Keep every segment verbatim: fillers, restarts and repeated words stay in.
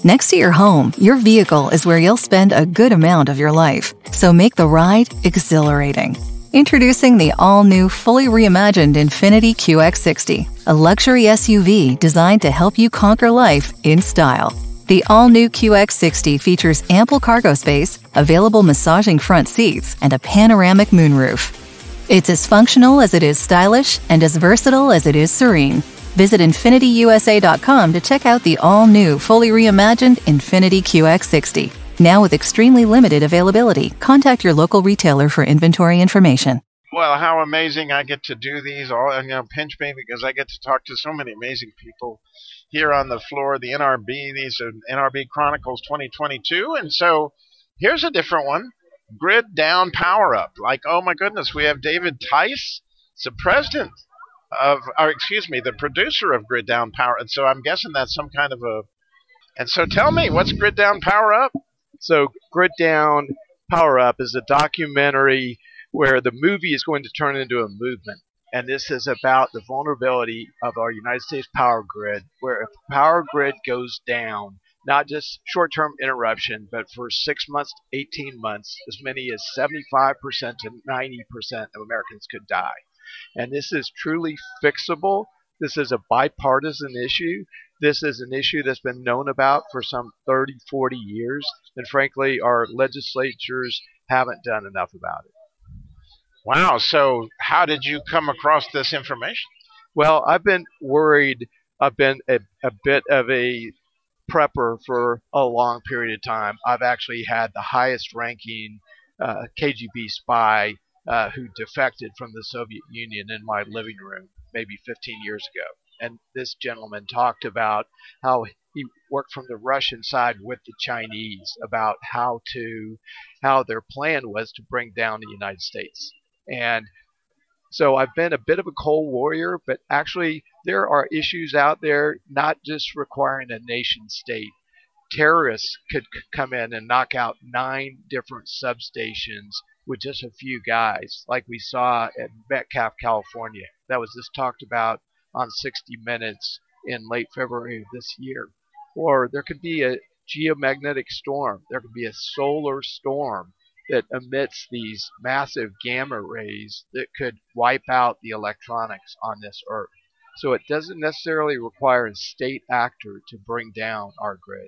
Next to your home, your vehicle is where you'll spend a good amount of your life. So make the ride exhilarating. Introducing the all-new, fully reimagined Infiniti Q X sixty, a luxury S U V designed to help you conquer life in style. The all-new Q X sixty features ample cargo space, available massaging front seats, and a panoramic moonroof. It's as functional as it is stylish and as versatile as it is serene. Visit Infiniti U S A dot com to check out the all-new, fully reimagined Infiniti Q X sixty. Now with extremely limited availability. Contact your local retailer for inventory information. Well, how amazing I get to do these all, and you know, pinch me because I get to talk to so many amazing people here on the floor of the N R B. These are N R B Chronicles twenty twenty-two, and so here's a different one. Grid Down Power Up. Like, oh my goodness, we have David Tice, the president of, or excuse me, the producer of Grid Down Power. And so I'm guessing that's some kind of a. And so tell me, what's Grid Down Power Up? So Grid Down Power Up is a documentary where the movie is going to turn into a movement. And this is about the vulnerability of our United States power grid, where if the power grid goes down, not just short-term interruption, but for six months to eighteen months, as many as seventy-five percent to ninety percent of Americans could die. And this is truly fixable. This is a bipartisan issue. This is an issue that's been known about for some thirty, forty years. And frankly, our legislatures haven't done enough about it. Wow. So how did you come across this information? Well, I've been worried. I've been a, a bit of a prepper for a long period of time. I've actually had the highest ranking uh, K G B spy uh, who defected from the Soviet Union in my living room maybe fifteen years ago. And this gentleman talked about how he worked from the Russian side with the Chinese about how to, how their plan was to bring down the United States. And so I've been a bit of a cold warrior, but actually there are issues out there not just requiring a nation state. Terrorists could c- come in and knock out nine different substations with just a few guys, like we saw at Metcalf, California. That was just talked about on sixty minutes in late February of this year. Or there could be a geomagnetic storm. There could be a solar storm that emits these massive gamma rays that could wipe out the electronics on this Earth. So it doesn't necessarily require a state actor to bring down our grid.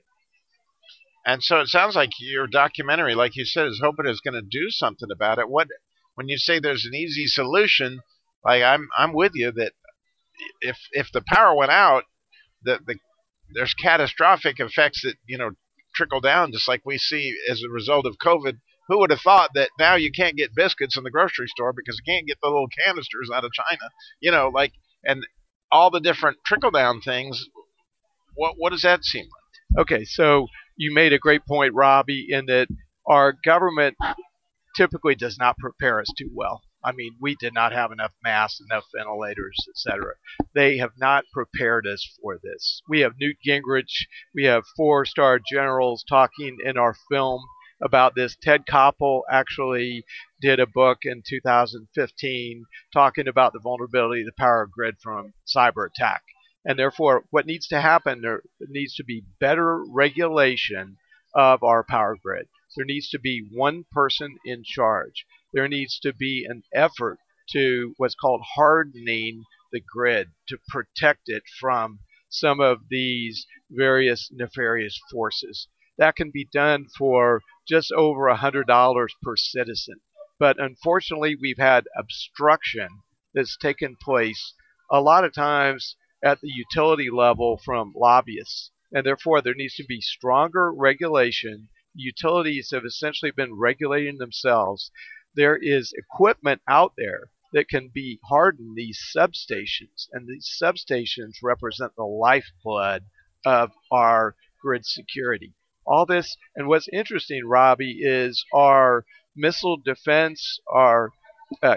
And so it sounds like your documentary, like you said, is hoping it's going to do something about it. What, when you say there's an easy solution, like I'm, I'm with you that if if the power went out, the, the there's catastrophic effects that you know trickle down, just like we see as a result of COVID. Who would have thought that now you can't get biscuits in the grocery store because you can't get the little canisters out of China? You know, like, and all the different trickle down things. What what does that seem like? Okay, so you made a great point, Robbie, in that our government typically does not prepare us too well. I mean, we did not have enough masks, enough ventilators, et cetera. They have not prepared us for this. We have Newt Gingrich, we have four-star generals talking in our film about this. Ted Koppel actually did a book in two thousand fifteen talking about the vulnerability of the power grid from cyber attack. And therefore, what needs to happen, there needs to be better regulation of our power grid. There needs to be one person in charge. There needs to be an effort to what's called hardening the grid to protect it from some of these various nefarious forces. That can be done for just over one hundred dollars per citizen. But unfortunately, we've had obstruction that's taken place a lot of times at the utility level from lobbyists. And therefore, there needs to be stronger regulation. Utilities have essentially been regulating themselves. There is equipment out there that can be hardened, these substations. And these substations represent the lifeblood of our grid security. All this, and what's interesting, Robbie, is our missile defense, our uh,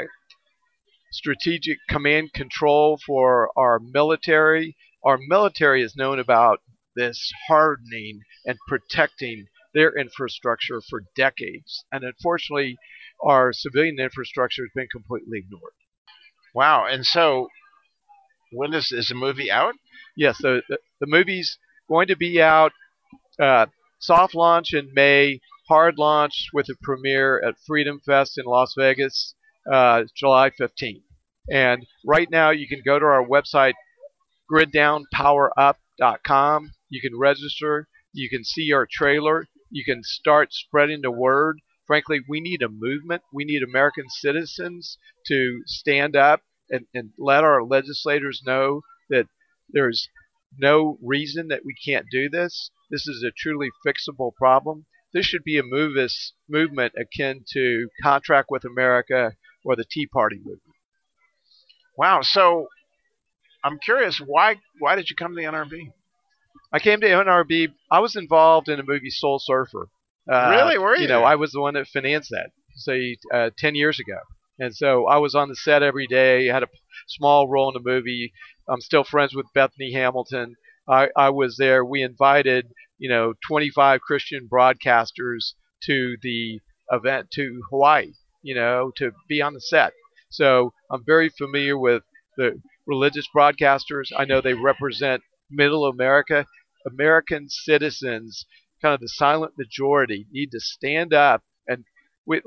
strategic command control for our military. Our military is known about this hardening and protecting their infrastructure for decades. And unfortunately, our civilian infrastructure has been completely ignored. Wow. And so, when is, is the movie out? Yes, the, the, the movie's going to be out uh, soft launch in May, hard launch with a premiere at Freedom Fest in Las Vegas, uh, July fifteenth. And right now you can go to our website, grid down power up dot com. You can register. You can see our trailer. You can start spreading the word. Frankly, we need a movement. We need American citizens to stand up and, and let our legislators know that there's no reason that we can't do this. This is a truly fixable problem. This should be a move movement akin to Contract with America or the Tea Party movement. Wow. So I'm curious, why why did you come to the N R B? I came to N R B. I was involved in a movie, Soul Surfer. Uh, really? Were you? You know, I was the one that financed that, say, uh, ten years ago. And so I was on the set every day. I had a small role in the movie. I'm still friends with Bethany Hamilton. I, I was there. We invited, you know, twenty-five Christian broadcasters to the event, to Hawaii, you know, to be on the set. So I'm very familiar with the religious broadcasters. I know they represent middle America. American citizens, kind of the silent majority, need to stand up. And we,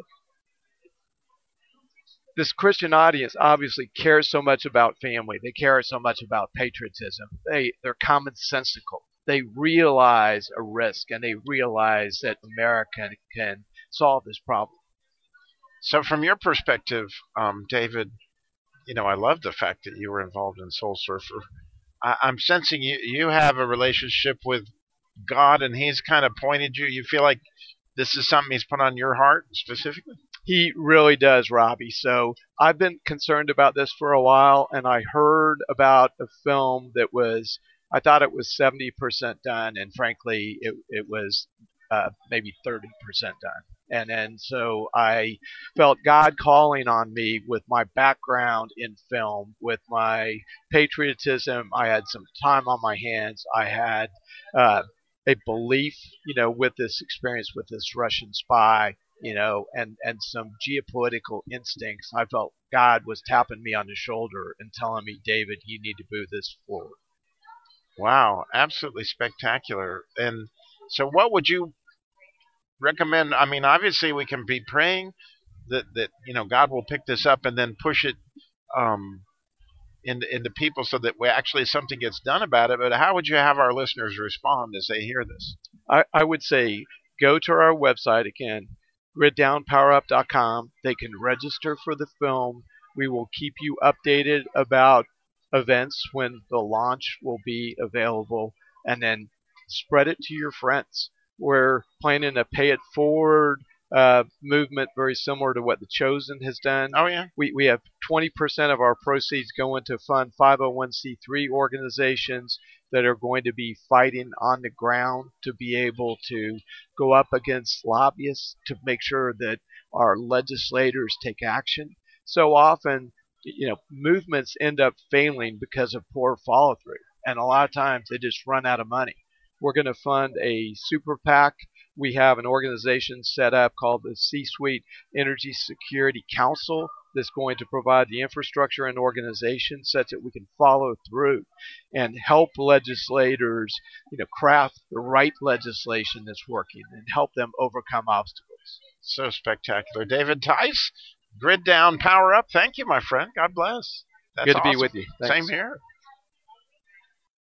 this Christian audience obviously cares so much about family. They care so much about patriotism. They, they're commonsensical. They realize a risk, and they realize that America can solve this problem. So from your perspective, um, David, you know, I love the fact that you were involved in Soul Surfer. I, I'm sensing you, you have a relationship with God, and he's kind of pointed you. You feel like this is something he's put on your heart specifically? He really does, Robbie. So I've been concerned about this for a while, and I heard about a film that was, I thought it was seventy percent done, and frankly, it, it was uh, maybe thirty percent done. And then so I felt God calling on me with my background in film, with my patriotism. I had some time on my hands. I had uh, a belief, you know, with this experience with this Russian spy, you know, and, and some geopolitical instincts. I felt God was tapping me on the shoulder and telling me, David, you need to move this forward. Wow, absolutely spectacular. And so what would you recommend? I mean, obviously we can be praying that, that you know, God will pick this up and then push it um, into, into people so that we actually something gets done about it. But how would you have our listeners respond as they hear this? I, I would say go to our website again, grid down power up dot com. They can register for the film. We will keep you updated about events when the launch will be available, and then spread it to your friends. We're planning a pay it forward uh, movement very similar to what The Chosen has done. Oh, yeah. We, we have twenty percent of our proceeds going to fund five oh one c three organizations that are going to be fighting on the ground to be able to go up against lobbyists to make sure that our legislators take action. So often, you know, movements end up failing because of poor follow through, and a lot of times they just run out of money. We're going to fund a super PAC. We have an organization set up called the C-Suite Energy Security Council that's going to provide the infrastructure and organization such that we can follow through and help legislators, you know, craft the right legislation that's working and help them overcome obstacles. So spectacular. David Tice, Grid Down, Power Up. Thank you, my friend. God bless. That's Good to awesome. be with you. Thanks. Same here.